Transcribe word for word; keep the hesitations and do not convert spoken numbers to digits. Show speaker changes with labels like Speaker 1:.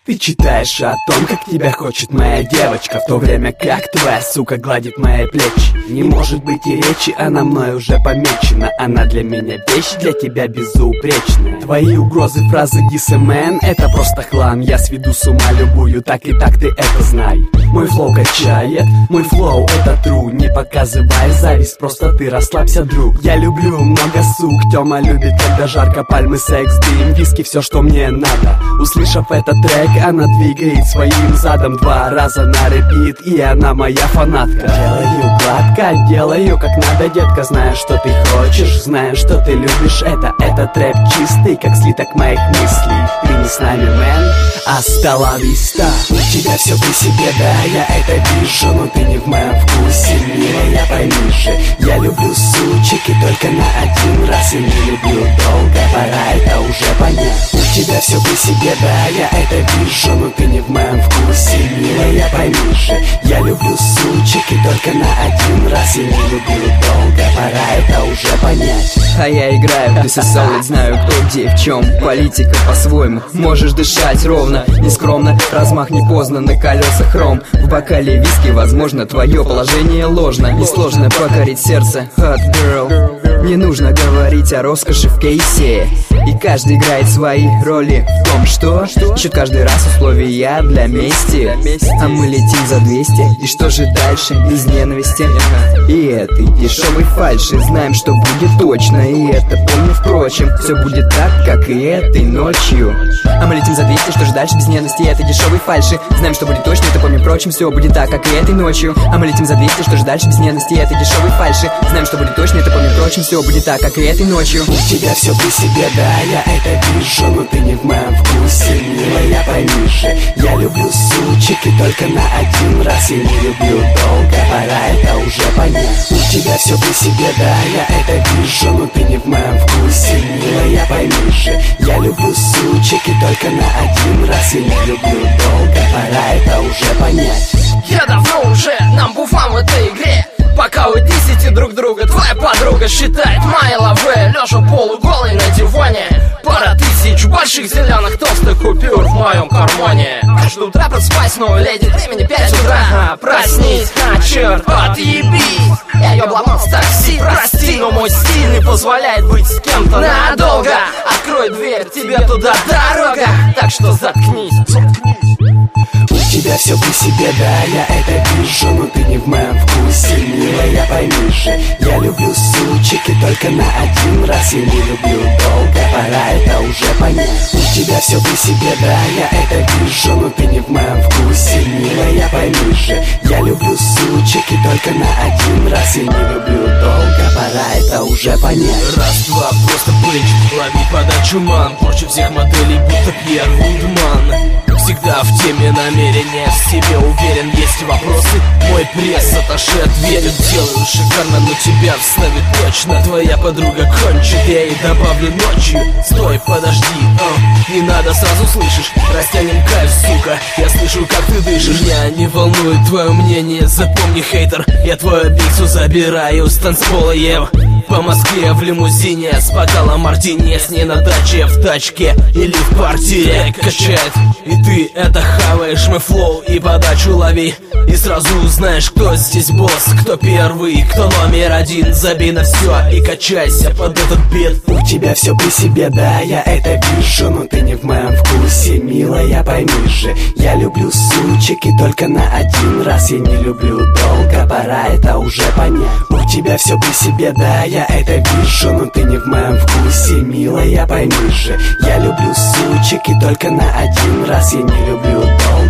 Speaker 1: Ты читаешь о том, как тебя хочет моя девочка, в то время как твоя сука гладит мои плечи. Не может быть и речи, она мной уже помечена. Она для меня вещь, для тебя безупречная. Твои угрозы, фразы дисы-мен — это просто хлам. Я сведу с ума любую, так и так ты это знай. Мой флоу качает, мой флоу это true. Не показывай зависть, просто ты расслабься, друг. Я люблю много сук, Тёма любит, когда жарко, пальмы, секс, дым, виски, все, что мне надо. Услышав этот трек, она двигает своим задом два раза на репит, и она моя фанатка. Делаю гладко, делаю как надо, детка. Знаю, что ты хочешь, знаю, что ты любишь это. Этот рэп чистый, как слиток моих мыслей. Ты не с нами, мэн, hasta la vista. У тебя все при себе, да, я это вижу, но ты не в моем вкусе, милая, пойми же. Я люблю сучек и только на один раз, и не люблю долго, пора это уже понять. У тебя все при себе, да, я это вижу, но ты не в моем вкусе, милая, пойми же. Я люблю сучек и только на один раз, и не люблю долго, пора это уже понять.
Speaker 2: А я играю в This is Solid, знаю кто где в чем. Политика по-своему, можешь дышать ровно, нескромно, размах не поздно, на колесах хром. В бокале виски, возможно, твое положение ложно. Несложно покорить сердце, hot girl. Не нужно говорить о роскоши в кейсе. И каждый играет свои роли в том, что ищет каждый раз условия для мести. А мы летим за двести, и что же дальше? Без ненависти и этой дешевой фальши. Знаем, что будет точно, и это помню, впрочем. Все будет так, как и этой ночью. А мы летим за двести, что же дальше? Без ненависти и этой дешевой фальши. Знаем, что будет точно, это помню, впрочем. Все будет так, как и этой ночью. А мы летим за двести, что же дальше? Без ненависти и этой дешевой фальши. Знаем, что будет точно, это помню, впрочем. Все будет так, как и этой ночью.
Speaker 1: У тебя все при себе, да, я это вижу, но ты не в моем вкусе, милая, пойми же. Я люблю сучек и только на один раз, и не люблю долго, пора это уже понять. У тебя все при себе, да, я это вижу, но ты не в моем вкусе, милая, пойми же. Я люблю сучек и только на один раз, и не люблю долго, пора это уже понять.
Speaker 3: Я давно уже number one в этой игре. Пока вы десяти друг друга, твоя подруга считает мои лавы, лежа полуголый на диване. Пара тысяч больших зеленых толстых купюр в моем кармане. Каждое утро просыпаюсь, новой леди, времени пять утра. А, проснись, а, черт, отъебись. Я ее обломал в такси, прости, но мой стиль не позволяет быть с кем-то надолго. Открой дверь, тебе туда дорога, так что заткнись.
Speaker 1: У тебя все при себе, да, я это вижу, но ты не в моем вкусе, милая, пойми же. Я люблю сучек и только на один раз, и не люблю долго, пора это уже понять. У тебя все при себе, да, я это вижу, но ты не в моем вкусе, милая, пойми же. Я люблю сучек и только на один раз, и не люблю долго, пора это уже понять.
Speaker 4: Раз, два, просто бейдж, лови подачу, ман. Порчу всех моделей, будто Пьер Вудман. Всегда в теме, намерения в себе уверен. Есть вопросы, мой пресс аташе ответит. Делаю шикарно, но тебя вставит точно. Твоя подруга кончит, я ей добавлю ночью. Стой, подожди, а, не надо, сразу слышишь. Растянем кайф, сука, я слышу, как ты дышишь. Меня не волнует твое мнение, запомни, хейтер. Я твою биксу забираю с танцпола, ев. По Москве в лимузине с бокалом мартини. С ней на даче, в тачке или в квартире качает. И ты это хаваешь, мой флоу и подачу лови. И сразу узнаешь, кто здесь босс, кто первый, кто номер один. Забей на все и качайся под этот бит.
Speaker 1: У тебя все при себе, да, я это вижу, но ты не в моем вкусе, милая, пойми же. Я люблю сучек и только на один раз, я не люблю долго, пора это уже понять. У тебя все при себе, да, я это вижу, но ты не в моем вкусе, милая, пойми же. Я люблю сучек и только на один раз, я не люблю долго.